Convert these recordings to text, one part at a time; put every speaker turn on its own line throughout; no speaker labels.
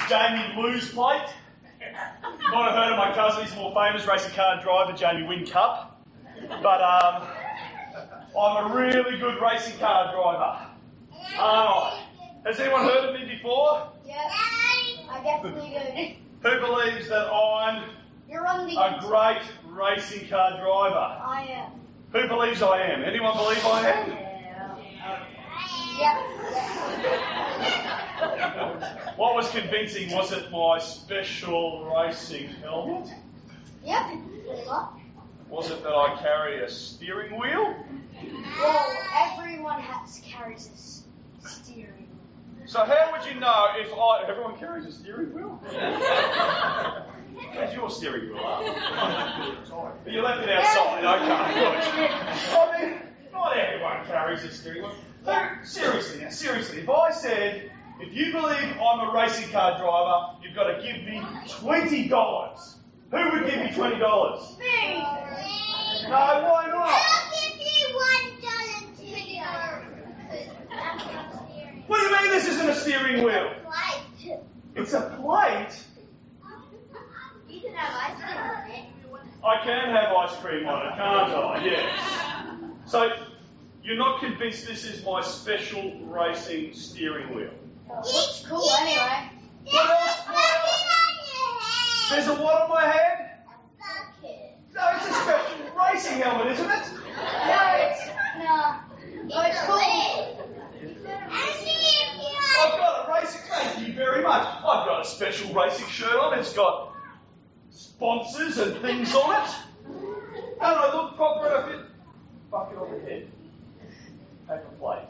Jamie Blue's plate. You might have heard of my cousin. He's a more famous racing car driver, Jamie Whincup. But I'm a really good racing car driver. Has anyone heard of me before?
Yes, I definitely
do. Who believes that I'm a great racing car driver?
I am.
Who believes I am? Anyone believe I am?
Yeah.
What was convincing? Was it my special racing helmet?
Yep.
Was it that I carry a steering wheel?
Well, everyone carries a steering wheel.
So how would you know if everyone carries a steering wheel? Where's your steering wheel up? You left it outside, okay, good. I mean, not everyone carries a steering wheel. Seriously, if I said, if you believe I'm a racing car driver, you've got to give me $20. Who would give me $20?
Me.
No, why not?
I'll give you $1
What do you mean this isn't a steering wheel?
Plate.
It's a plate?
You can have ice cream on it.
I can have ice cream on it, can't I? Yes. So, you're not convinced this is my special racing steering wheel?
Looks cool anyway.
What else? There's a what on my head?
A bucket.
No, it's a special racing helmet, isn't it?
No. But it's cool.
I've got a racing, thank you very much. I've got a special racing shirt on. It's got sponsors and things on it. Don't I look proper and I fit? Bucket on the head. Paper plate.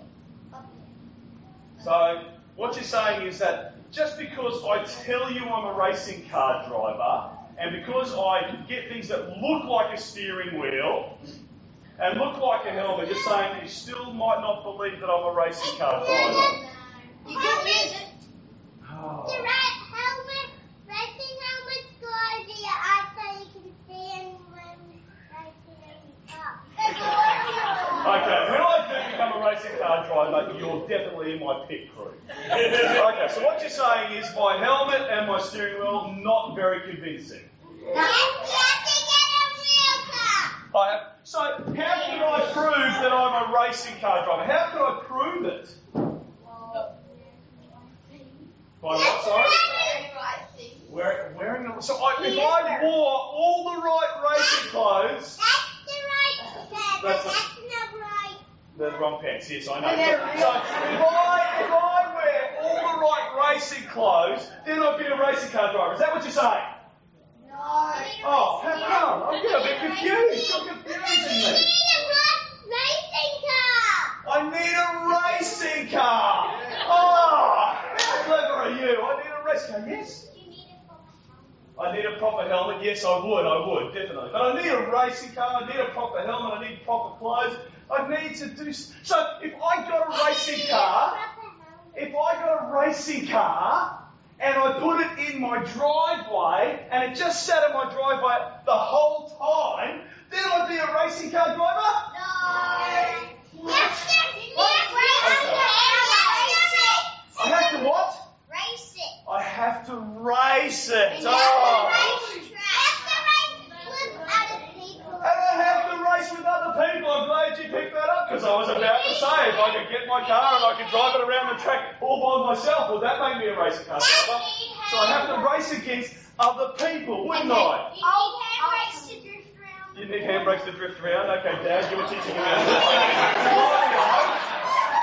So, what you're saying is that just because I tell you I'm a racing car driver, and because I can get things that look like a steering wheel and look like a helmet, you're saying that you still might not believe that I'm a racing car driver.
You can use it.
Oh.
The racing helmet's got the eye so you can see and when racing up.
Okay, when I do become a racing car driver, you're definitely in my pit crew. Okay, so what you're saying is my helmet and my steering wheel not very convincing.
You have to get a real car.
So how can I prove that I'm a racing car driver? How can I prove it? By what, sorry? Wearing the... So if I wore all the right racing clothes...
That's the right pair, but that's not right.
The wrong pants, yes, I know. So if I wear all the right racing clothes, then I'd be a racing car driver. Is that what you're saying?
No.
Oh, how come? I'm getting a bit confused. You're confusing me. I need a racing car. Oh, how clever are you? I need a racing car, yes? I need a proper helmet. Yes, I would, definitely. But I need a racing car, I need a proper helmet, I need proper clothes. I need to do... So, if I got a racing car, and I put it in my driveway, and it just sat in my driveway the whole time, then I'd be a racing car driver?
No.
I have to what?
Race it.
I have to race it.
And you have to race with other people.
And I have to race with other people. I'm glad you picked that up because I was about to say if I could get my car and I could drive it around the track all by myself, would that make me a racing car driver? So I have to race against other people, wouldn't I?
Handbrakes to drift around.
You need handbrakes to drift around? Okay, Dad, you were teaching me how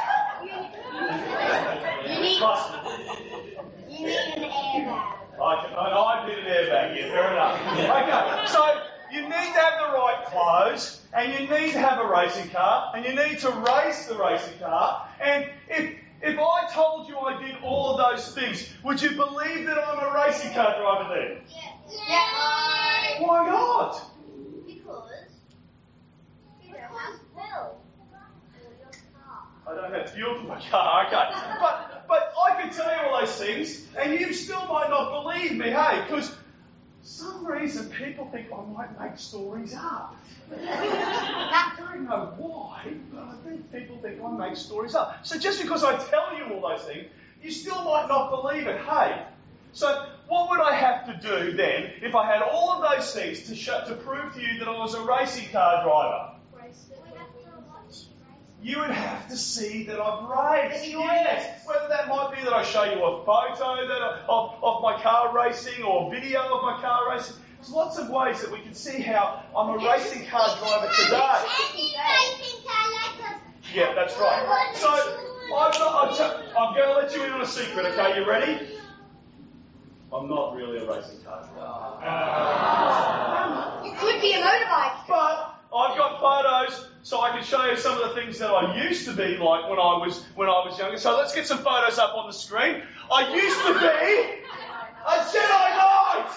You need an airbag.
I need an airbag, yeah, fair enough. Okay, so you need to have the right clothes, and you need to have a racing car, and you need to race the racing car, and if I told you I did all of those things, would you believe that I'm a racing car driver then?
Yeah.
Why not?
Because you don't have fuel for your car.
I don't have fuel for my car, okay. But I can tell you all those things, and you still might not believe me, hey, because for some reason people think I might make stories up. I don't know why, but I think people think I make stories up. So just because I tell you all those things, you still might not believe it. Hey, So what would I have to do then if I had all of those things to prove to you that I was a racing car driver? You would have to see that I've raced. Yes. Whether that might be that I show you a photo of my car racing or a video of my car racing. There's lots of ways that we can see how I'm a racing car driver today. Yeah, that's right. So I'm going to let you in on a secret, okay? You ready? I'm not really a racing car driver.
You could be a motorbike.
But I've got photos so I can show you some of the things that I used to be like when I was younger. So let's get some photos up on the screen. I used to be a Jedi Knight.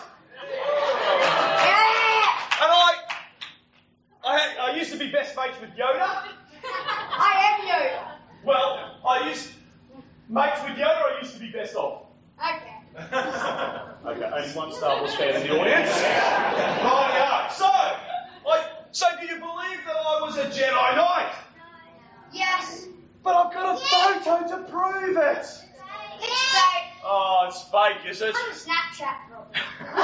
And I used to be best mates with Yoda.
I am Yoda.
Well, mates with Yoda I used to be best of.
Okay.
Okay, only one Star Wars fan in the audience. Right, so do you believe that I was a Jedi Knight?
Yes.
But I've got a photo to prove it.
It's fake.
Oh, it's fake, is it?
I'm a Snapchat problem.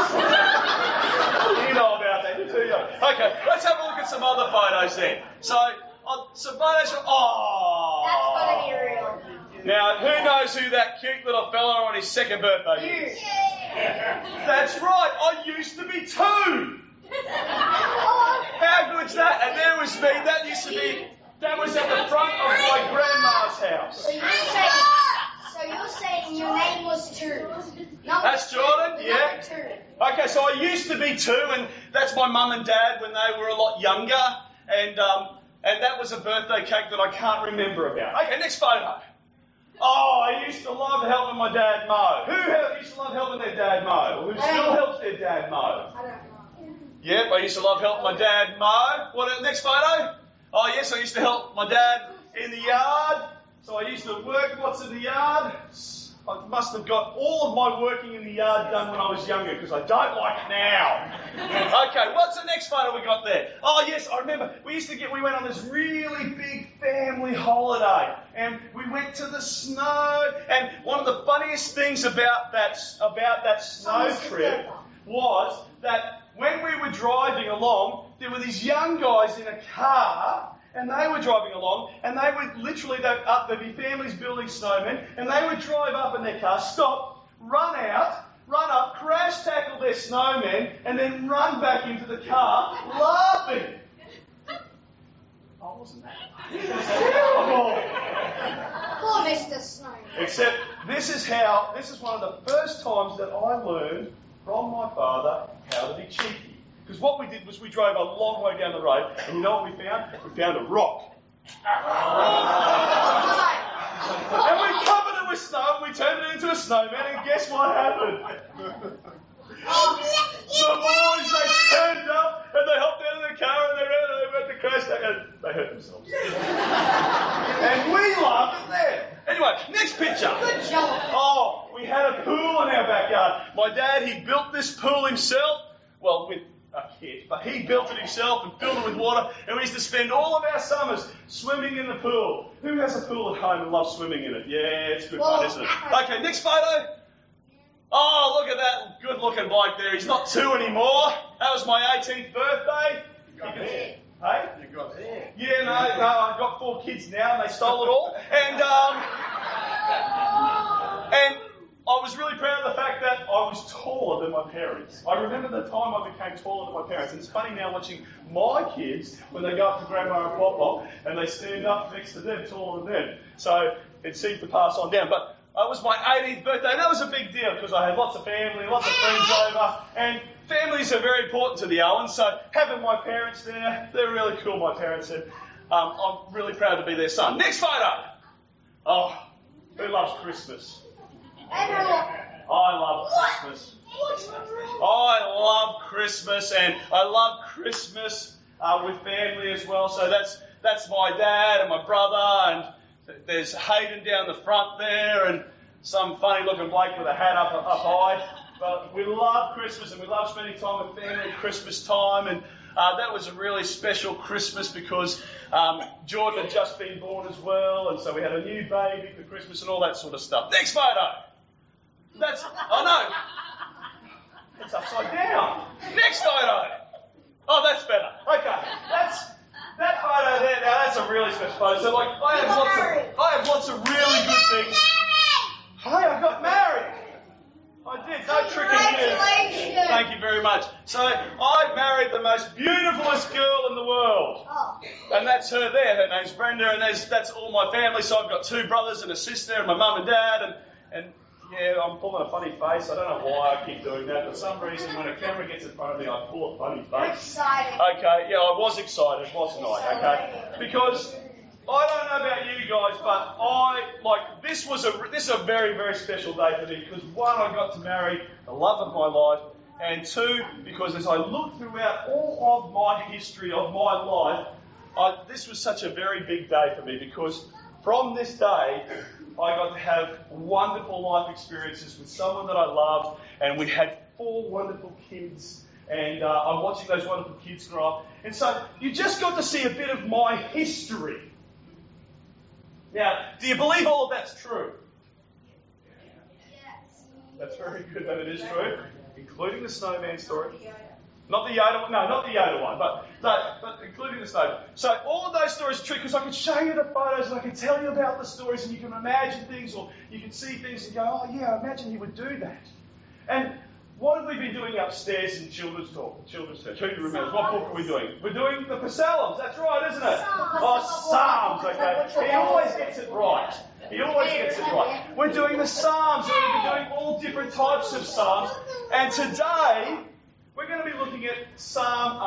You know about that, do you? Okay, let's have a look at some other photos then. So, some photos from... Oh!
That's gotta be real.
Now, who knows who that cute little fella on his second birthday is? That's right, I used to be 2. How good's that? And there was me. That was at the front of my grandma's house.
So you're saying your name was 2.
That's Jordan, yeah.
2.
Okay, so I used to be 2, and that's my mum and dad when they were a lot younger, and that was a birthday cake that I can't remember about. Okay, next photo. Oh, I used to love helping my dad mow. Who used to love helping their dad mow? Or who still helps their dad mow?
I don't know.
Yep, I used to love helping my dad mow. What, next photo? Oh, yes, I used to help my dad in the yard. So I used to work lots in the yard. I must have got all of my working in the yard done when I was younger because I don't like it now. Okay, what's the next photo we got there? Oh, yes, I remember. We went on this really big family holiday and we went to the snow. And one of the funniest things about that snow trip was that when we were driving along, there were these young guys in a car, and they were driving along, and they would literally, there'd be families building snowmen, and they would drive up in their car, stop, run up, crash tackle their snowmen, and then run back into the car, laughing. Oh, wasn't that? It was terrible.
Poor Mr. Snow.
Except this is one of the first times that I learned from my father how to be cheeky. Because what we did was we drove a long way down the road, and you know what we found? We found a rock. And we covered it with snow, and we turned it into a snowman, and guess what happened? The boys, they turned up, and they hopped out of the car, and they ran over at the crash, and they hurt themselves. And we laughed at them. Anyway, next picture.
Good job.
Oh, we had a pool in our backyard. My dad, he built this pool himself. Well, with a kit, but he built it himself and filled it with water, and we used to spend all of our summers swimming in the pool. Who has a pool at home and loves swimming in it? Yeah, it's good fun, isn't it? Okay, next photo. Oh, look at that good-looking bloke there. He's not 2 anymore. That was my 18th birthday.
You got hair.
Hey?
You got hair.
Yeah, no, I've got 4 kids now, and they stole it all. And I was really proud of the fact that I was taller than my parents. I remember the time I became taller than my parents. And it's funny now watching my kids when they go up to Grandma and Pop and they stand up next to them, taller than them. So it seems to pass on down. But it was my 18th birthday, and that was a big deal because I had lots of family, lots of friends over. And families are very important to the Owens. So having my parents there, they're really cool, my parents. And I'm really proud to be their son. Next photo. Oh, who loves Christmas?
Everyone.
I love Christmas. I love Christmas, and I love Christmas with family as well. So that's my dad and my brother, and there's Hayden down the front there, and some funny-looking bloke with a hat up high. But we love Christmas, and we love spending time with family at Christmas time, and that was a really special Christmas because Jordan had just been born as well, and so we had a new baby for Christmas and all that sort of stuff. Next photo. I know. It's upside down. Next photo. Oh, that's better. Okay, that photo there. Now that's a really special photo. So like, I have lots of really good things. Hey, I got married. I did. No tricking you. Thank you very much. So I married the most beautifulest girl in the world. And that's her there. Her name's Brenda, and that's all my family. So I've got 2 brothers and a sister and my mum and dad. And yeah, I'm pulling a funny face. I don't know why I keep doing that. For some reason, when a camera gets in front of me, I pull a funny face.
Excited.
Okay, yeah, I was excited, wasn't I? Okay, because I don't know about you guys, but this is a very, very special day for me because 1, I got to marry the love of my life, and 2, because as I look throughout all of my history of my life, this was such a very big day for me because from this day, I got to have wonderful life experiences with someone that I loved, and we had 4 wonderful kids, and I'm watching those wonderful kids grow up. And so you just got to see a bit of my history. Now, do you believe all of that's true?
Yes.
That's very good that it is true, including the snowman story. Not the Yoda one, no, not the Yoda one, but including the snowman. So all of those stories are true because I can show you the photos and I can tell you about the stories and you can imagine things or you can see things and go, oh yeah, I imagine he would do that. And what have we been doing upstairs in children's church? Who remembers? What book are we doing? We're doing the Psalms. That's right, isn't it? Oh, Psalms, okay. He always gets it right. He always gets it right. We're doing the Psalms. And we've been doing all different types of Psalms. And today, we're going to be looking at Psalm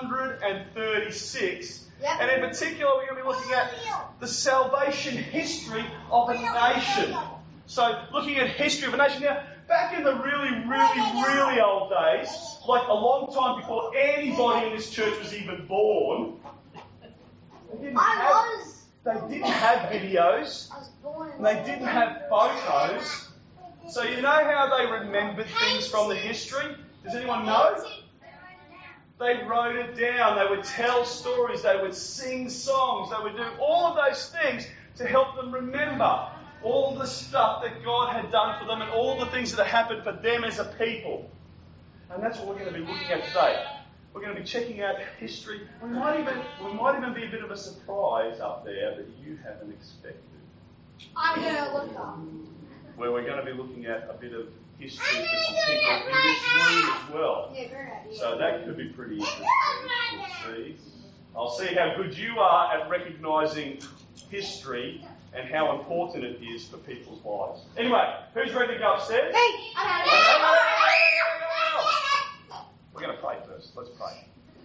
136. And in particular, we're going to be looking at the salvation history of a nation. So, looking at history of a nation. Now, back in the really old days, like a long time before anybody in this church was even born, they didn't have videos, and they didn't have photos. So you know how they remembered things from the history? Does anyone know? They wrote it down. They would tell stories. They would sing songs. They would do all of those things to help them remember all the stuff that God had done for them and all the things that had happened for them as a people. And that's what we're going to be looking at today. We're going to be checking out history. We might even be a bit of a surprise up there that you haven't expected.
I'm going to look up.
Where we're going to be looking at a bit of history for some people in this room as well. So that could be pretty interesting. We'll see. I'll see how good you are at recognising history and how important it is for people's lives. Anyway, who's ready to go upstairs?
Hey!
We're going to pray first. Let's pray.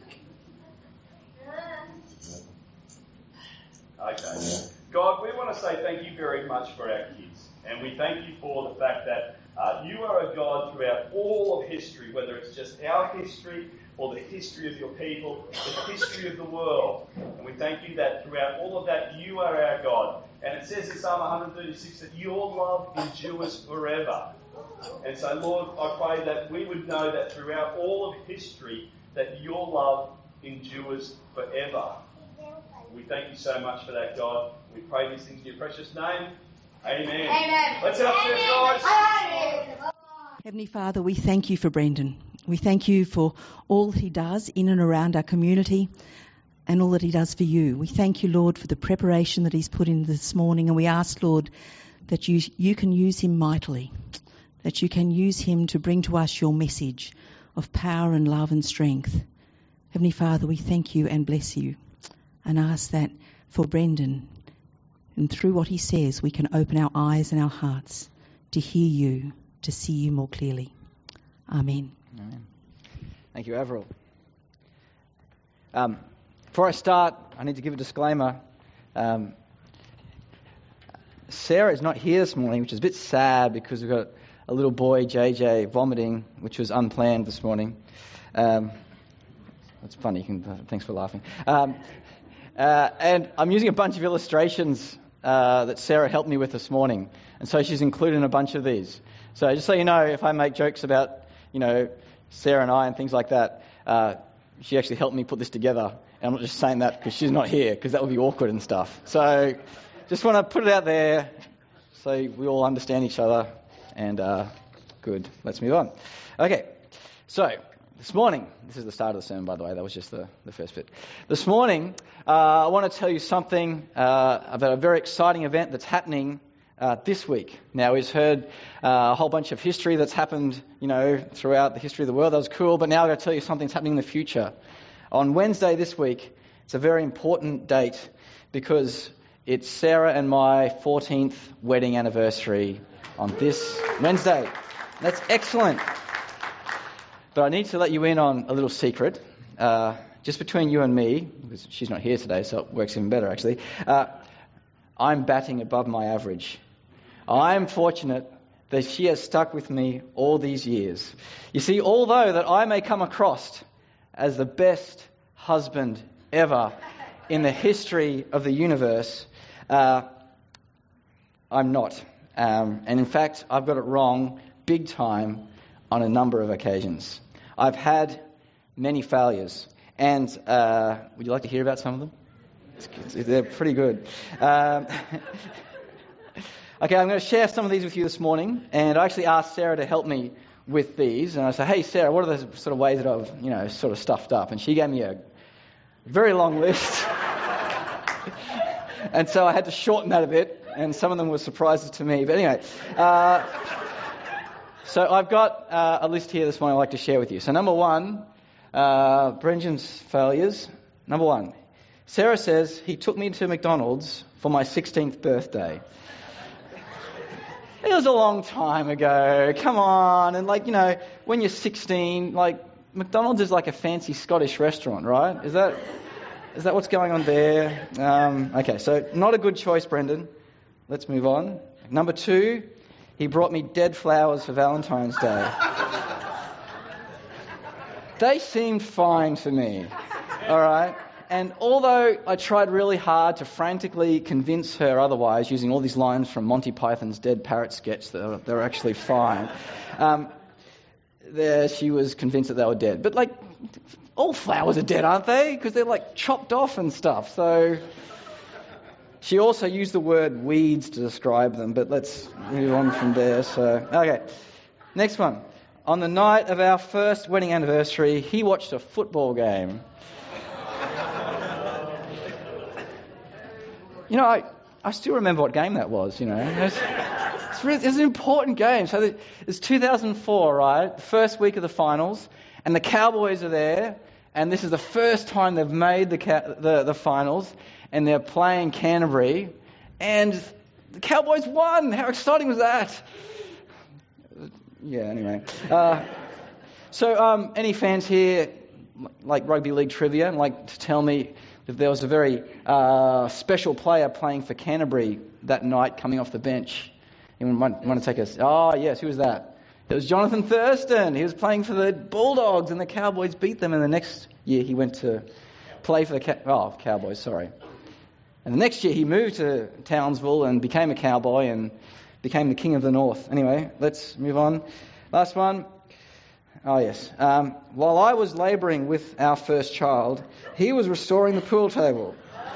Okay. God, we want to say thank you very much for our kids. And we thank you for the fact that you are a God throughout all of history, whether it's just our history or the history of your people, the history of the world. And we thank you that throughout all of that, you are our God. And it says in Psalm 136 that your love endures forever. And so, Lord, I pray that we would know that throughout all of history, that your love endures forever. We thank you so much for that, God. We pray these things in your precious name. Amen.
Amen.
Let's head upstairs, guys.
Heavenly Father, we thank you for Brendan. We thank you for all that he does in and around our community and all that he does for you. We thank you, Lord, for the preparation that he's put in this morning, and we ask, Lord, that you can use him mightily, that you can use him to bring to us your message of power and love and strength. Heavenly Father, we thank you and bless you and ask that for Brendan, and through what he says, we can open our eyes and our hearts to hear you, to see you more clearly. Amen.
Amen. Thank you, Avril. Before I start, I need to give a disclaimer. Sarah is not here this morning, which is a bit sad because we've got a little boy, JJ, vomiting, which was unplanned this morning. That's funny. Thanks for laughing. And I'm using a bunch of illustrations that Sarah helped me with this morning. And so she's included in a bunch of these. So just so you know, if I make jokes about, Sarah and I and things like that, she actually helped me put this together. And I'm not just saying that because she's not here, because that would be awkward and stuff. So just want to put it out there so we all understand each other. And Good. Let's move on. Okay. So, this morning, this is the start of the sermon, by the way. That was just the first bit. This morning, I want to tell you something about a very exciting event that's happening this week. Now, we've heard a whole bunch of history that's happened, throughout the history of the world. That was cool. But now I'm going to tell you something's happening in the future. On Wednesday this week, it's a very important date because it's Sarah and my 14th wedding anniversary on this Wednesday. That's excellent. But I need to let you in on a little secret, just between you and me, because she's not here today, so it works even better, actually. I'm batting above my average. I'm fortunate that she has stuck with me all these years. You see, although that I may come across as the best husband ever in the history of the universe, I'm not. And in fact, I've got it wrong big time on a number of occasions. I've had many failures. And would you like to hear about some of them? They're pretty good. Okay, I'm going to share some of these with you this morning. And I actually asked Sarah to help me with these. And I said, hey, Sarah, what are the sort of ways that I've, sort of stuffed up? And she gave me a very long list. And so I had to shorten that a bit. And some of them were surprises to me. But anyway, so I've got a list here this morning I'd like to share with you. So number one, Brendan's failures. Number one, Sarah says he took me to McDonald's for my 16th birthday. It was a long time ago. Come on. And when you're 16, McDonald's is like a fancy Scottish restaurant, right? Is that what's going on there? Okay, so not a good choice, Brendan. Let's move on. Number two, he brought me dead flowers for Valentine's Day. They seemed fine to me. All right? And although I tried really hard to frantically convince her otherwise, using all these lines from Monty Python's Dead Parrot sketch that they're actually fine, she was convinced that they were dead. But all flowers are dead, aren't they? Because they're chopped off and stuff. So she also used the word weeds to describe them, but let's move on from there. So, okay, next one. On the night of our first wedding anniversary, he watched a football game. I still remember what game that was, It's an important game. So it's 2004, right? The first week of the finals, and the Cowboys are there, and this is the first time they've made the finals, and they're playing Canterbury, and the Cowboys won. How exciting was that? Yeah, anyway. So any fans here like rugby league trivia and like to tell me if there was a very special player playing for Canterbury that night coming off the bench? Anyone want to take us? Oh, yes, who was that? It was Jonathan Thurston. He was playing for the Bulldogs and the Cowboys beat them, and the next year he went to play for the Cowboys, sorry. And the next year he moved to Townsville and became a Cowboy and became the King of the North. Anyway, let's move on. Last one. Oh, yes. While I was labouring with our first child, he was restoring the pool table.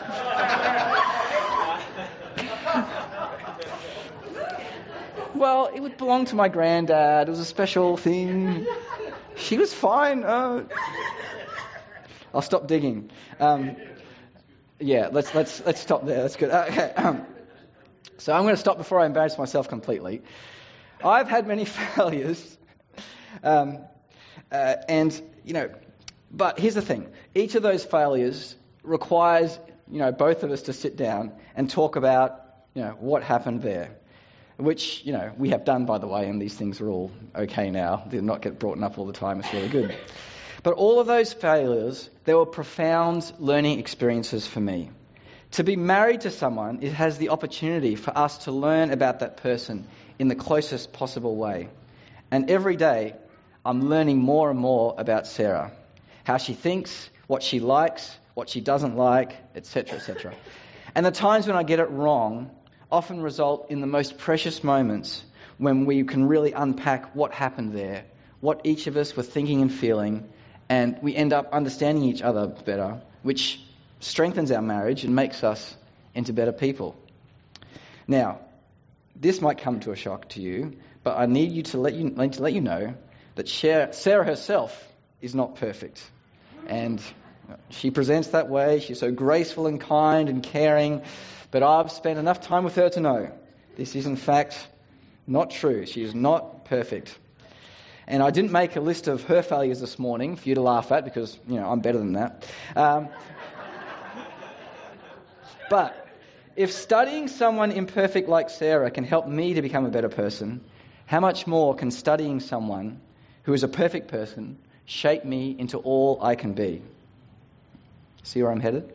Well, it would belong to my granddad. It was a special thing. She was fine. I'll stop digging. Yeah, let's stop there. That's good. Okay. So I'm going to stop before I embarrass myself completely. I've had many failures. But here's the thing. Each of those failures requires, both of us to sit down and talk about, what happened there. Which, we have done, by the way, and these things are all okay now. They're not get brought up all the time. It's really good. But all of those failures, they were profound learning experiences for me. To be married to someone, it has the opportunity for us to learn about that person in the closest possible way. And every day, I'm learning more and more about Sarah. How she thinks, what she likes, what she doesn't like, etc., etc. And the times when I get it wrong often result in the most precious moments when we can really unpack what happened there, what each of us were thinking and feeling, and we end up understanding each other better, which strengthens our marriage and makes us into better people. Now, this might come to a shock to you, but I need to let you know that Sarah herself is not perfect. And she presents that way. She's so graceful and kind and caring. But I've spent enough time with her to know this is in fact not true. She is not perfect. And I didn't make a list of her failures this morning for you to laugh at because, I'm better than that. But if studying someone imperfect like Sarah can help me to become a better person, how much more can studying someone who is a perfect person shape me into all I can be? See where I'm headed?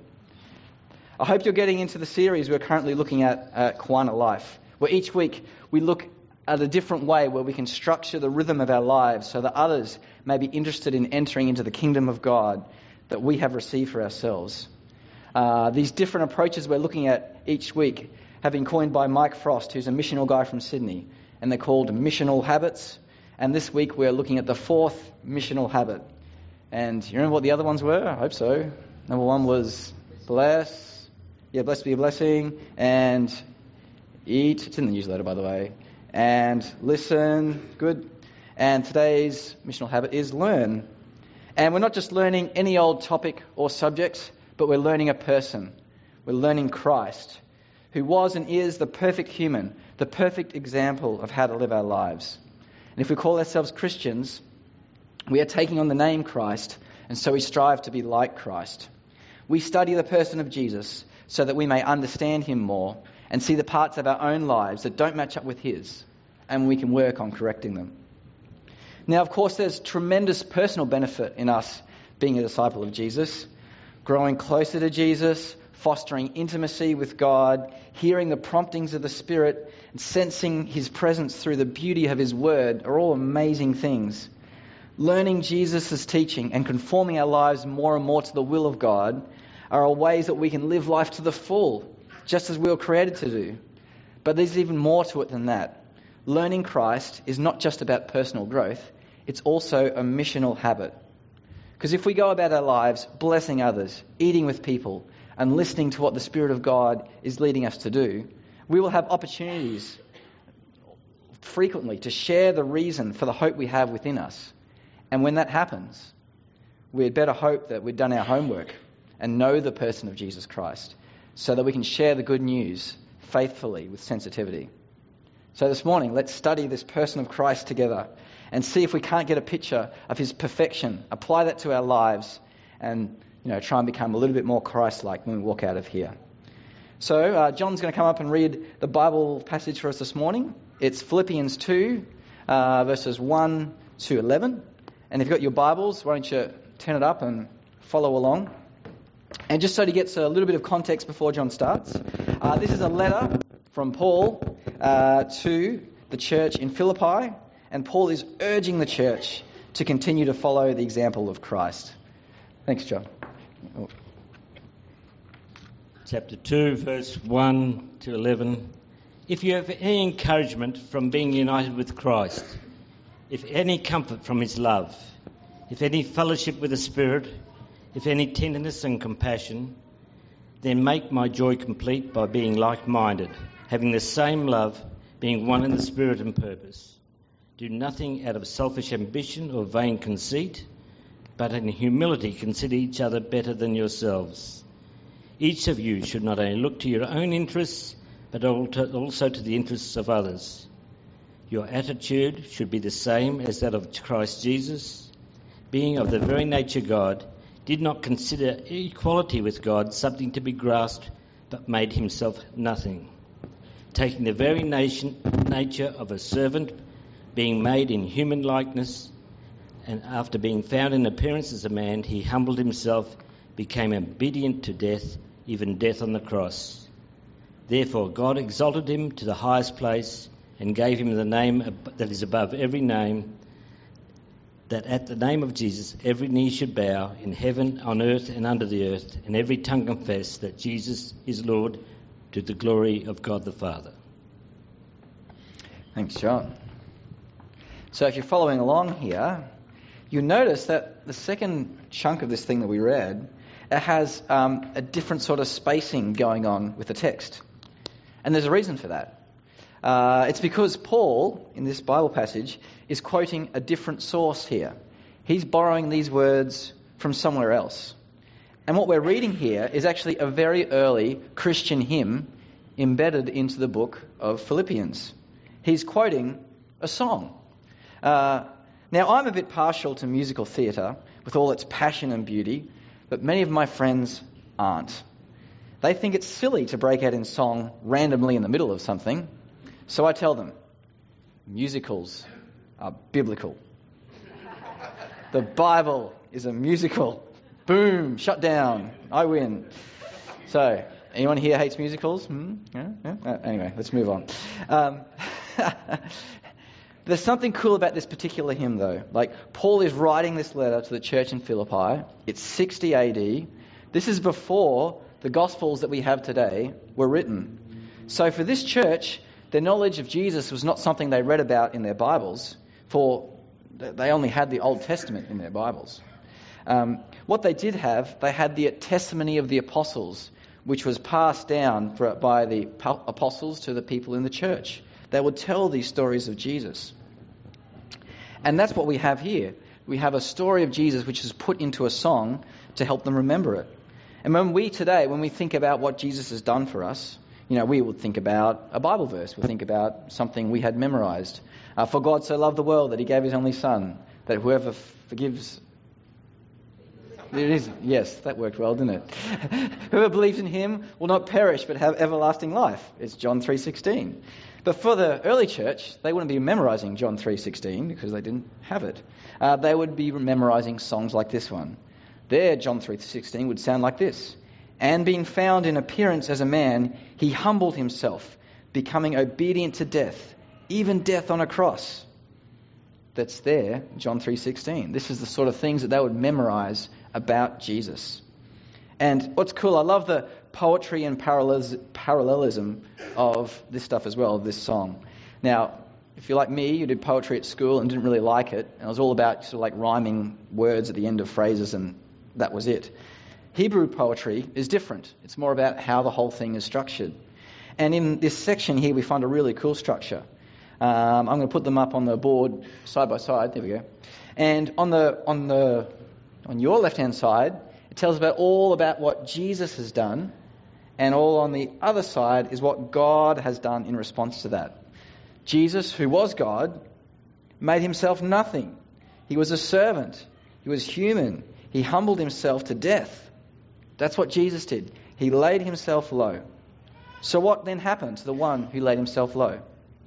I hope you're getting into the series we're currently looking at Kiwana Life, where each week we look at a different way where we can structure the rhythm of our lives so that others may be interested in entering into the kingdom of God that we have received for ourselves. These different approaches we're looking at each week have been coined by Mike Frost, who's a missional guy from Sydney, and they're called missional habits. And this week we're looking at the fourth missional habit. And you remember what the other ones were? I hope so. Number one was bless. Yeah, blessed be a blessing. And eat. It's in the newsletter, by the way. And listen. Good. And today's missional habit is learn. And we're not just learning any old topic or subject, but we're learning a person. We're learning Christ, who was and is the perfect human, the perfect example of how to live our lives. And if we call ourselves Christians, we are taking on the name Christ, and so we strive to be like Christ. We study the person of Jesus so that we may understand him more and see the parts of our own lives that don't match up with his, and we can work on correcting them. Now, of course, there's tremendous personal benefit in us being a disciple of Jesus, growing closer to Jesus, fostering intimacy with God, hearing the promptings of the Spirit, and sensing his presence through the beauty of his word are all amazing things. Learning Jesus' teaching and conforming our lives more and more to the will of God are ways that we can live life to the full, just as we were created to do. But there's even more to it than that. Learning Christ is not just about personal growth, it's also a missional habit. Because if we go about our lives blessing others, eating with people, and listening to what the Spirit of God is leading us to do, we will have opportunities frequently to share the reason for the hope we have within us. And when that happens, we had better hope that we've done our homework and know the person of Jesus Christ so that we can share the good news faithfully with sensitivity. So this morning, let's study this person of Christ together and see if we can't get a picture of his perfection, apply that to our lives, and try and become a little bit more Christ-like when we walk out of here. So John's going to come up and read the Bible passage for us this morning. It's Philippians 2, verses 1 to 11. And if you've got your Bibles, why don't you turn it up and follow along. And just so to get a little bit of context before John starts, this is a letter from Paul to the church in Philippi, and Paul is urging the church to continue to follow the example of Christ. Thanks, John.
Chapter 2, verse 1 to 11. If you have any encouragement from being united with Christ, if any comfort from his love, if any fellowship with the Spirit, if any tenderness and compassion, then make my joy complete by being like-minded, having the same love, being one in the spirit and purpose. Do nothing out of selfish ambition or vain conceit, but in humility consider each other better than yourselves. Each of you should not only look to your own interests, but also to the interests of others. Your attitude should be the same as that of Christ Jesus, being of the very nature God, did not consider equality with God something to be grasped, but made himself nothing, taking the very nature of a servant, being made in human likeness, and after being found in appearance as a man, he humbled himself, became obedient to death, even death on the cross. Therefore God exalted him to the highest place and gave him the name that is above every name, that at the name of Jesus every knee should bow in heaven, on earth and under the earth, and every tongue confess that Jesus is Lord, to the glory of God the Father.
Thanks, John. So if you're following along here, you notice that the second chunk of this thing that we read, it has a different sort of spacing going on with the text. And there's a reason for that. It's because Paul, in this Bible passage, is quoting a different source here. He's borrowing these words from somewhere else. And what we're reading here is actually a very early Christian hymn embedded into the book of Philippians. He's quoting a song. Now, I'm a bit partial to musical theatre with all its passion and beauty, but many of my friends aren't. They think it's silly to break out in song randomly in the middle of something. So I tell them, musicals are biblical. The Bible is a musical. Boom, shut down. I win. So, anyone here hates musicals? Yeah? Anyway, let's move on. There's something cool about this particular hymn, though. Like, Paul is writing this letter to the church in Philippi. It's 60 AD. This is before the Gospels that we have today were written. So for this church, their knowledge of Jesus was not something they read about in their Bibles, for they only had the Old Testament in their Bibles. What they did have, they had the testimony of the apostles, which was passed down by the apostles to the people in the church. They would tell these stories of Jesus. And that's what we have here. We have a story of Jesus which is put into a song to help them remember it. And when we think about what Jesus has done for us, we would think about a Bible verse. We'd think about something we had memorized. For God so loved the world that he gave his only Son, that whoever forgives... It is, yes, that worked well, didn't it? Whoever believes in him will not perish but have everlasting life. It's John 3:16. But for the early church, they wouldn't be memorizing John 3:16 because they didn't have it. They would be memorizing songs like this one. There, John 3:16 would sound like this. And being found in appearance as a man, he humbled himself, becoming obedient to death, even death on a cross. That's there, John 3:16. This is the sort of things that they would memorize about Jesus. And what's cool, I love the poetry and parallelism of this stuff as well, of this song. Now, if you're like me, you did poetry at school and didn't really like it, and it was all about sort of like rhyming words at the end of phrases, and that was it. Hebrew poetry is different. It's more about how the whole thing is structured. And in this section here, we find a really cool structure. I'm going to put them up on the board side by side. There we go. And on your left-hand side, it tells all about what Jesus has done, and all on the other side is what God has done in response to that. Jesus, who was God, made himself nothing. He was a servant. He was human. He humbled himself to death. That's what Jesus did. He laid himself low. So what then happened to the one who laid himself low?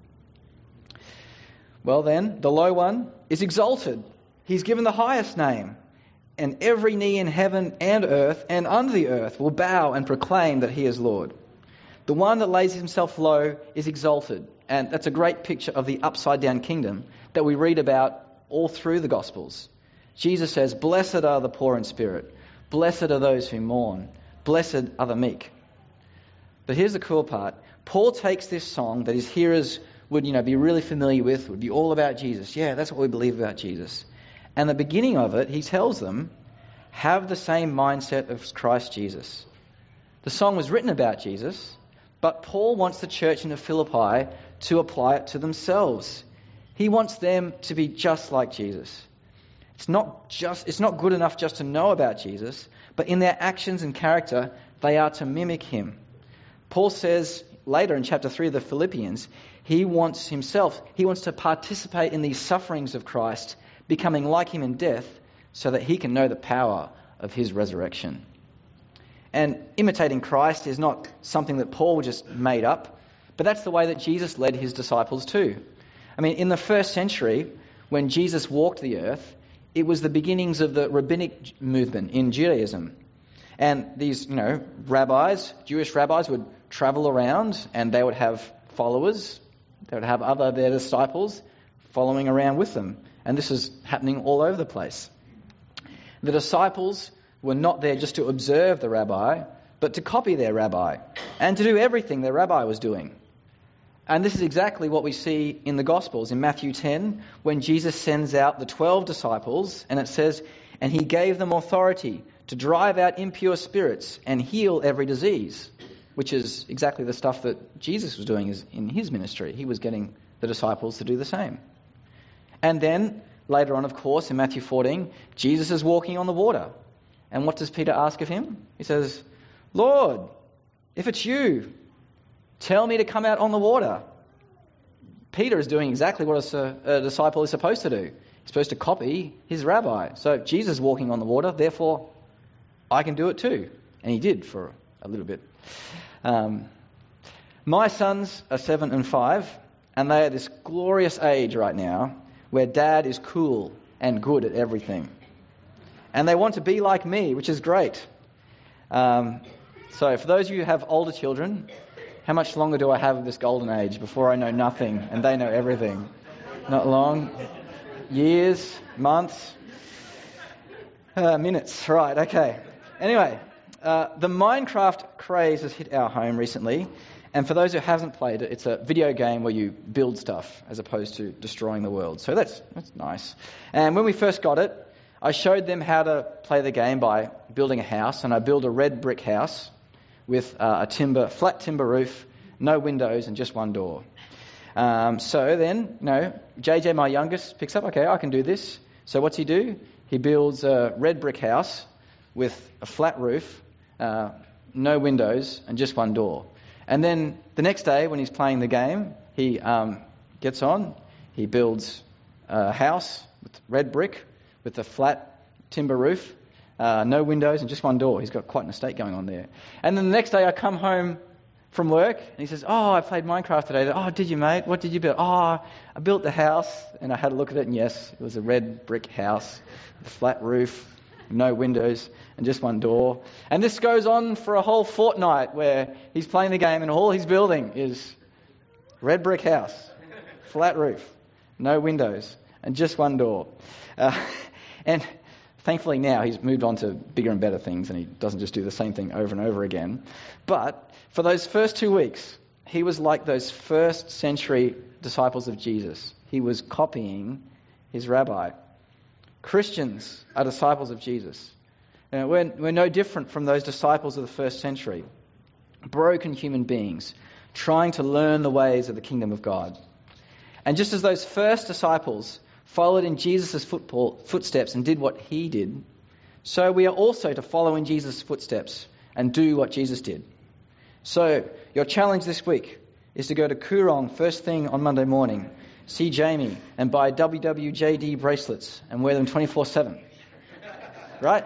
Well then, the low one is exalted. He's given the highest name. And every knee in heaven and earth and under the earth will bow and proclaim that he is Lord. The one that lays himself low is exalted. And that's a great picture of the upside down kingdom that we read about all through the Gospels. Jesus says, "Blessed are the poor in spirit. Blessed are those who mourn. Blessed are the meek." But here's the cool part. Paul takes this song that his hearers would, be really familiar with, would be all about Jesus. Yeah, that's what we believe about Jesus. And the beginning of it, he tells them, have the same mindset of Christ Jesus. The song was written about Jesus, but Paul wants the church in Philippi to apply it to themselves. He wants them to be just like Jesus. It's not good enough just to know about Jesus, but in their actions and character, they are to mimic him. Paul says later in chapter 3 of the Philippians, he wants to participate in these sufferings of Christ, becoming like him in death, so that he can know the power of his resurrection. And imitating Christ is not something that Paul just made up, but that's the way that Jesus led his disciples too. I mean, in the first century, when Jesus walked the earth, it was the beginnings of the rabbinic movement in Judaism. And these, rabbis, Jewish rabbis, would travel around and they would have followers. They would have their disciples following around with them. And this is happening all over the place. The disciples were not there just to observe the rabbi, but to copy their rabbi and to do everything their rabbi was doing. And this is exactly what we see in the Gospels. In Matthew 10, when Jesus sends out the 12 disciples, and it says, "And he gave them authority to drive out impure spirits and heal every disease." which is exactly the stuff that Jesus was doing in his ministry. He was getting the disciples to do the same. And then later on, of course, in Matthew 14, Jesus is walking on the water. And what does Peter ask of him? He says, "Lord, if it's you, tell me to come out on the water." Peter is doing exactly what a disciple is supposed to do. He's supposed to copy his rabbi. So Jesus is walking on the water, therefore I can do it too. And he did for a little bit. My sons are 7 and 5, and they are this glorious age right now where dad is cool and good at everything. And they want to be like me, which is great. So for those of you who have older children, how much longer do I have of this golden age before I know nothing and they know everything? Not long. Years, months, minutes. Right, okay. Anyway, the Minecraft craze has hit our home recently. And for those who haven't played it, it's a video game where you build stuff as opposed to destroying the world. So that's nice. And when we first got it, I showed them how to play the game by building a house. And I built a red brick house with a flat timber roof, no windows and just one door. So then, JJ, my youngest, picks up, okay, I can do this. So what's he do? He builds a red brick house with a flat roof, no windows and just one door. And then the next day when he's playing the game, he gets on, he builds a house with red brick with a flat timber roof, no windows and just one door. He's got quite an estate going on there. And then the next day I come home from work and he says, "Oh, I played Minecraft today." "Oh, did you, mate? What did you build?" "Oh, I built the house." And I had a look at it, and yes, it was a red brick house with a flat roof, no windows and just one door. And this goes on for a whole fortnight where he's playing the game and all he's building is red brick house, flat roof, no windows and just one door. And thankfully now he's moved on to bigger and better things and he doesn't just do the same thing over and over again. But for those first 2 weeks, he was like those first century disciples of Jesus. He was copying his rabbi. Christians are disciples of Jesus. We're no different from those disciples of the first century. Broken human beings trying to learn the ways of the kingdom of God. And just as those first disciples followed in Jesus' footsteps and did what he did, so we are also to follow in Jesus' footsteps and do what Jesus did. So your challenge this week is to go to Coorong first thing on Monday morning, see Jamie and buy WWJD bracelets and wear them 24/7. Right?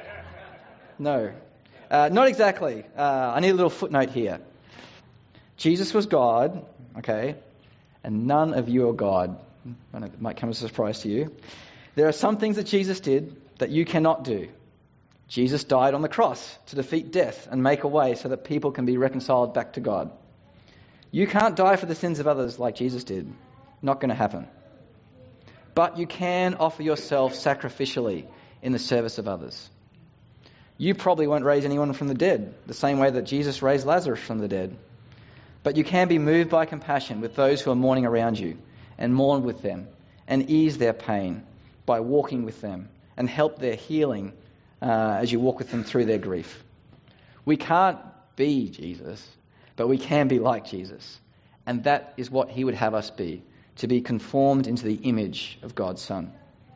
No. Not exactly. I need a little footnote here. Jesus was God, okay, and none of you are God. I know it might come as a surprise to you. There are some things that Jesus did that you cannot do. Jesus died on the cross to defeat death and make a way so that people can be reconciled back to God. You can't die for the sins of others like Jesus did. Not going to happen. But you can offer yourself sacrificially in the service of others. You probably won't raise anyone from the dead, the same way that Jesus raised Lazarus from the dead. But you can be moved by compassion with those who are mourning around you and mourn with them and ease their pain by walking with them and help their healing as you walk with them through their grief. We can't be Jesus, but we can be like Jesus. And that is what he would have us be, to be conformed into the image of God's Son.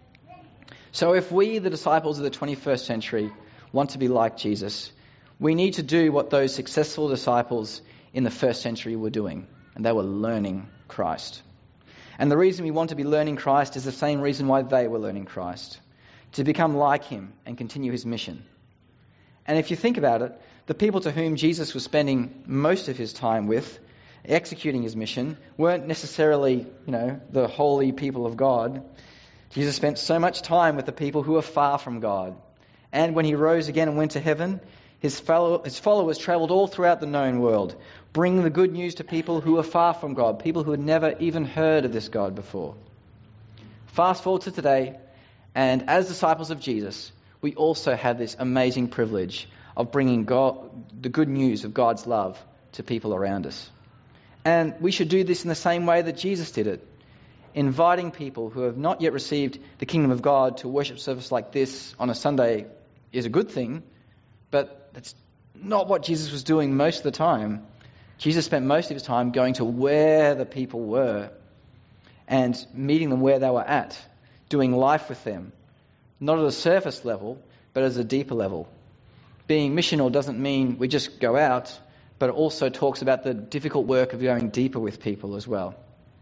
So if we, the disciples of the 21st century, want to be like Jesus, we need to do what those successful disciples in the first century were doing, and they were learning Christ. And the reason we want to be learning Christ is the same reason why they were learning Christ, to become like him and continue his mission. And if you think about it, the people to whom Jesus was spending most of his time with, executing his mission, weren't necessarily, the holy people of God. Jesus spent so much time with the people who were far from God. And when he rose again and went to heaven, his followers travelled all throughout the known world, bringing the good news to people who were far from God, people who had never even heard of this God before. Fast forward to today, and as disciples of Jesus, we also have this amazing privilege of bringing the good news of God's love to people around us. And we should do this in the same way that Jesus did it. Inviting people who have not yet received the kingdom of God to worship service like this on a Sunday is a good thing, but that's not what Jesus was doing most of the time. Jesus spent most of his time going to where the people were and meeting them where they were at, doing life with them, not at a surface level, but as a deeper level. Being missional doesn't mean we just go out, but it also talks about the difficult work of going deeper with people as well.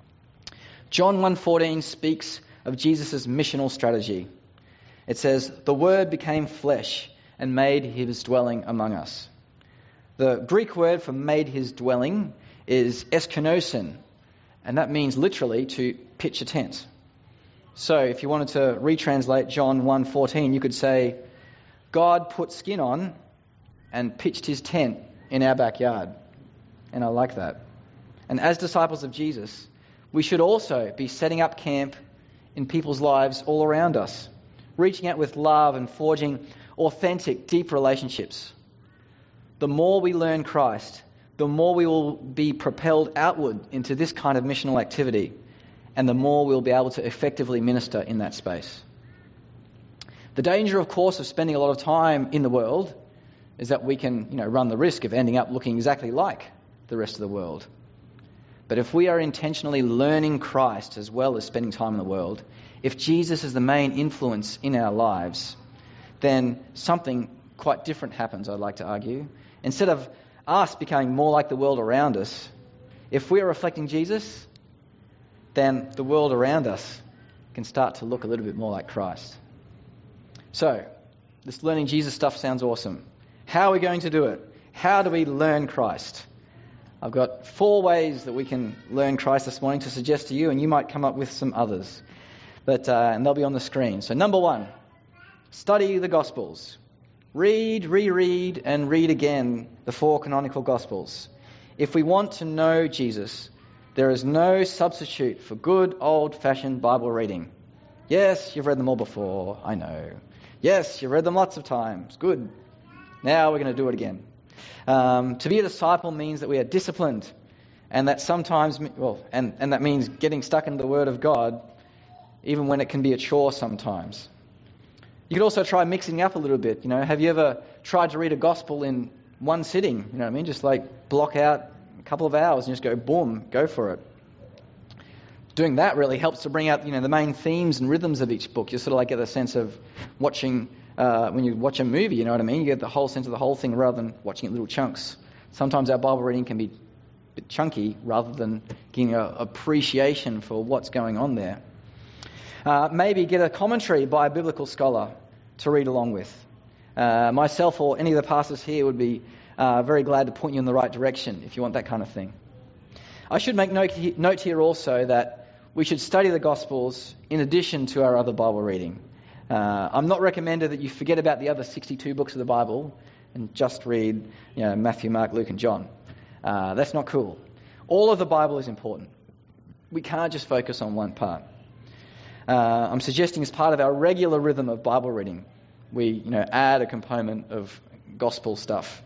John 1:14 speaks of Jesus' missional strategy. It says, "The Word became flesh and made his dwelling among us." The Greek word for made his dwelling is eskenosin, and that means literally to pitch a tent. So if you wanted to retranslate John 1:14, you could say, God put skin on and pitched his tent in our backyard. And I like that. And as disciples of Jesus, we should also be setting up camp in people's lives all around us, reaching out with love and forging authentic, deep relationships. The more we learn Christ, the more we will be propelled outward into this kind of missional activity, and the more we'll be able to effectively minister in that space. The danger, of course, of spending a lot of time in the world is that we can, run the risk of ending up looking exactly like the rest of the world. But if we are intentionally learning Christ as well as spending time in the world, if Jesus is the main influence in our lives, then something quite different happens, I'd like to argue. Instead of us becoming more like the world around us, if we are reflecting Jesus, then the world around us can start to look a little bit more like Christ. So, this learning Jesus stuff sounds awesome. How are we going to do it? How do we learn Christ? I've got 4 ways that we can learn Christ this morning to suggest to you, and you might come up with some others. And they'll be on the screen. So number 1, study the Gospels. Read, reread, and read again the 4 canonical Gospels. If we want to know Jesus, there is no substitute for good old-fashioned Bible reading. Yes, you've read them all before, I know. Yes, you've read them lots of times. Good. Now we're going to do it again. To be a disciple means that we are disciplined, and that sometimes, and that means getting stuck into the Word of God, even when it can be a chore sometimes. You could also try mixing up a little bit. Have you ever tried to read a gospel in one sitting? You know what I mean? Just like block out a couple of hours and just go boom, go for it. Doing that really helps to bring out, the main themes and rhythms of each book. You sort of like get the sense of watching, when you watch a movie, you know what I mean? You get the whole sense of the whole thing rather than watching it in little chunks. Sometimes our Bible reading can be a bit chunky rather than getting an appreciation for what's going on there. Maybe get a commentary by a biblical scholar to read along with. Myself or any of the pastors here would be very glad to point you in the right direction if you want that kind of thing. I should make note here also that we should study the Gospels in addition to our other Bible reading. I'm not recommended that you forget about the other 62 books of the Bible and just read Matthew, Mark, Luke and John. That's not cool. All of the Bible is important. We can't just focus on one part. I'm suggesting as part of our regular rhythm of Bible reading, we add a component of gospel stuff.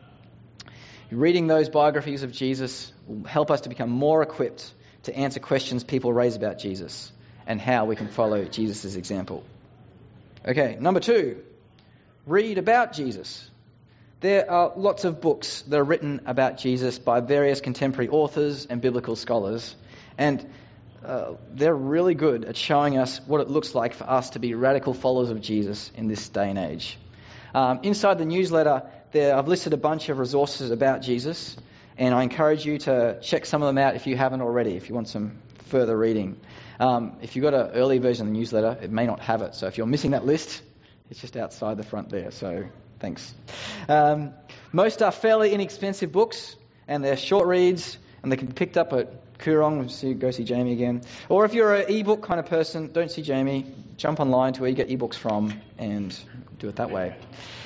Reading those biographies of Jesus will help us to become more equipped to answer questions people raise about Jesus and how we can follow Jesus' example. Okay, number 2, read about Jesus. There are lots of books that are written about Jesus by various contemporary authors and biblical scholars, and they're really good at showing us what it looks like for us to be radical followers of Jesus in this day and age. Inside the newsletter, I've listed a bunch of resources about Jesus, and I encourage you to check some of them out if you haven't already, if you want some further reading. If you've got an early version of the newsletter, it may not have it, so if you're missing that list, it's just outside the front there, so thanks. Most are fairly inexpensive books, and they're short reads, and they can be picked up at Koorong, go see Jamie again. Or if you're an e-book kind of person, don't see Jamie, jump online to where you get e-books from and do it that way.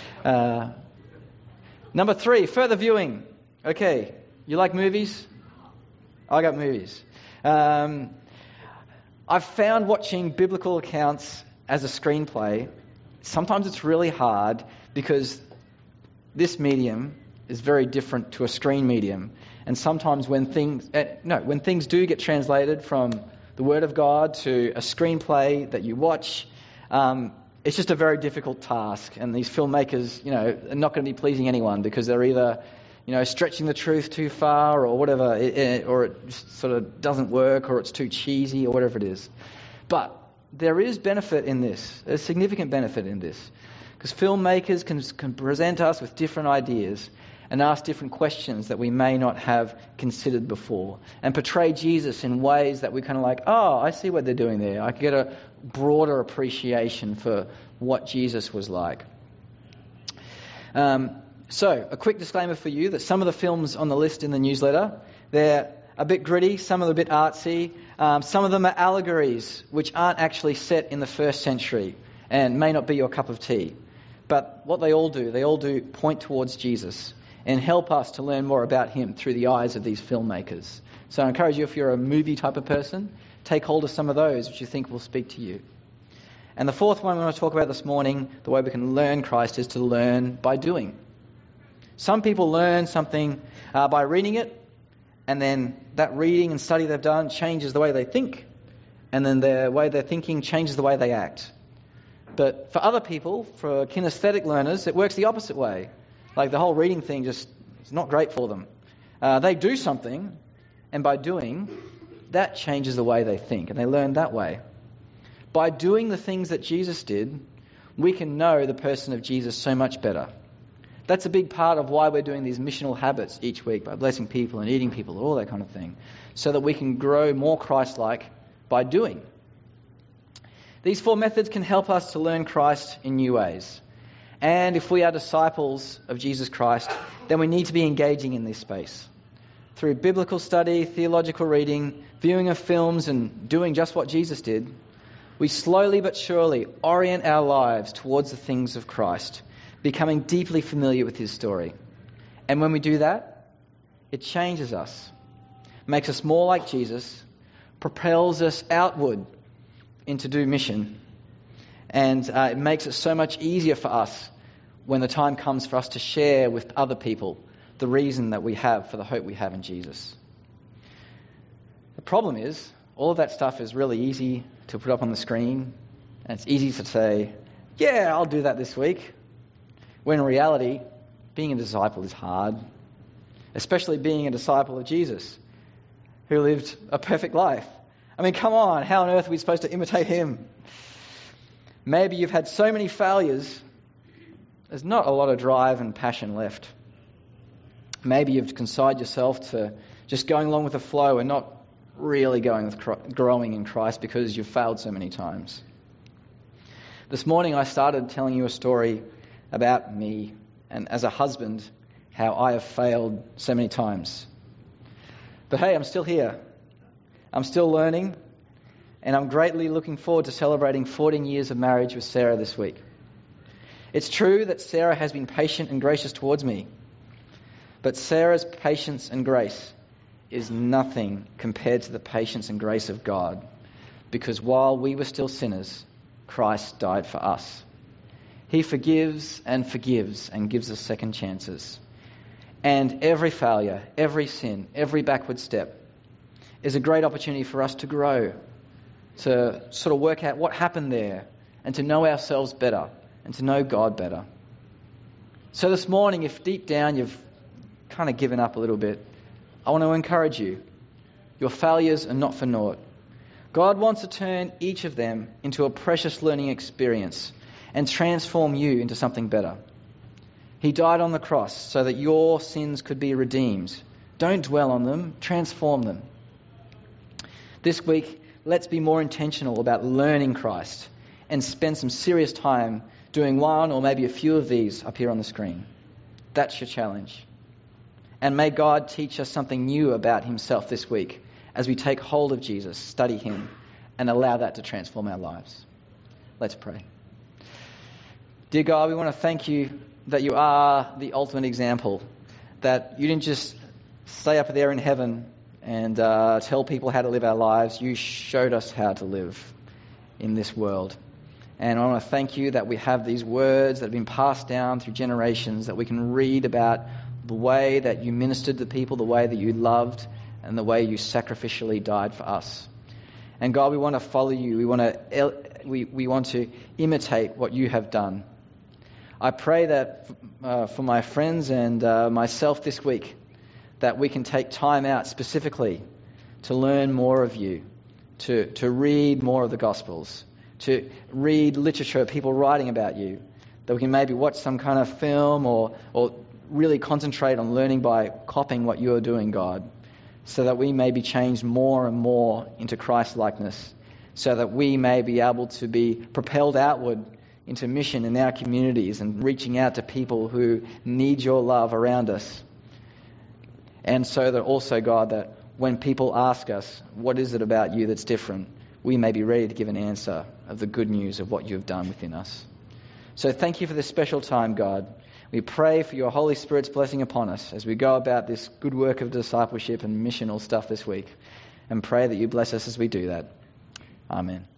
Number 3, further viewing. Okay, you like movies? I got movies. I've found watching biblical accounts as a screenplay, sometimes it's really hard because this medium is very different to a screen medium. And sometimes when things do get translated from the Word of God to a screenplay that you watch, it's just a very difficult task. And these filmmakers, are not going to be pleasing anyone because they're either, stretching the truth too far or whatever, or it just sort of doesn't work, or it's too cheesy, or whatever it is. But there is benefit in this. There's significant benefit in this. Because filmmakers can present us with different ideas and ask different questions that we may not have considered before, and portray Jesus in ways that we kind of like, oh, I see what they're doing there. I get a broader appreciation for what Jesus was like. So, a quick disclaimer for you that some of the films on the list in the newsletter, they're a bit gritty, some of them a bit artsy. Some of them are allegories which aren't actually set in the first century and may not be your cup of tea. But what they all do point towards Jesus and help us to learn more about him through the eyes of these filmmakers. So I encourage you, if you're a movie type of person, take hold of some of those which you think will speak to you. And the fourth one we want to talk about this morning, the way we can learn Christ, is to learn by doing. Some people learn something by reading it, and then that reading and study they've done changes the way they think, and then the way they're thinking changes the way they act. But for other people, for kinesthetic learners, it works the opposite way. Like the whole reading thing just is not great for them. They do something, and by doing, that changes the way they think, and they learn that way. By doing the things that Jesus did, we can know the person of Jesus so much better. That's a big part of why we're doing these missional habits each week, by blessing people and eating people, all that kind of thing, so that we can grow more Christ-like by doing. These four methods can help us to learn Christ in new ways. And if we are disciples of Jesus Christ, then we need to be engaging in this space. Through biblical study, theological reading, viewing of films, and doing just what Jesus did, we slowly but surely orient our lives towards the things of Christ, becoming deeply familiar with his story. And when we do that, it changes us, makes us more like Jesus, propels us outward into do mission, and it makes it so much easier for us when the time comes for us to share with other people the reason that we have for the hope we have in Jesus. The problem is, all of that stuff is really easy to put up on the screen, and it's easy to say, yeah, I'll do that this week, when in reality, being a disciple is hard, especially being a disciple of Jesus, who lived a perfect life. I mean, come on, how on earth are we supposed to imitate him? Maybe you've had so many failures, there's not a lot of drive and passion left. Maybe you've consigned yourself to just going along with the flow and not really growing in Christ because you've failed so many times. This morning I started telling you a story about me, and as a husband, how I have failed so many times. But hey, I'm still here. I'm still learning, and I'm greatly looking forward to celebrating 14 years of marriage with Sarah this week. It's true that Sarah has been patient and gracious towards me, but Sarah's patience and grace is nothing compared to the patience and grace of God, because while we were still sinners, Christ died for us. He forgives and gives us second chances. And every failure, every sin, every backward step is a great opportunity for us to grow, to sort of work out what happened there, and to know ourselves better, and to know God better. So this morning, if deep down you've kind of given up a little bit, I want to encourage you. Your failures are not for naught. God wants to turn each of them into a precious learning experience and transform you into something better. He died on the cross so that your sins could be redeemed. Don't dwell on them, transform them. This week, let's be more intentional about learning Christ and spend some serious time doing one or maybe a few of these up here on the screen. That's your challenge. And may God teach us something new about himself this week as we take hold of Jesus, study him, and allow that to transform our lives. Let's pray. Dear God, we want to thank you that you are the ultimate example, that you didn't just stay up there in heaven and tell people how to live our lives. You showed us how to live in this world. And I want to thank you that we have these words that have been passed down through generations, that we can read about the way that you ministered to people, the way that you loved, and the way you sacrificially died for us. And God, we want to follow you. We want to imitate what you have done. I pray that for my friends and myself this week, that we can take time out specifically to learn more of you, to read more of the Gospels, to read literature of people writing about you, that we can maybe watch some kind of film or really concentrate on learning by copying what you're doing, God, so that we may be changed more and more into Christ-likeness, so that we may be able to be propelled outward into mission in our communities and reaching out to people who need your love around us. And so that also, God, that when people ask us, what is it about you that's different, we may be ready to give an answer of the good news of what you have done within us. So thank you for this special time, God. We pray for your Holy Spirit's blessing upon us as we go about this good work of discipleship and missional stuff this week, and pray that you bless us as we do that. Amen.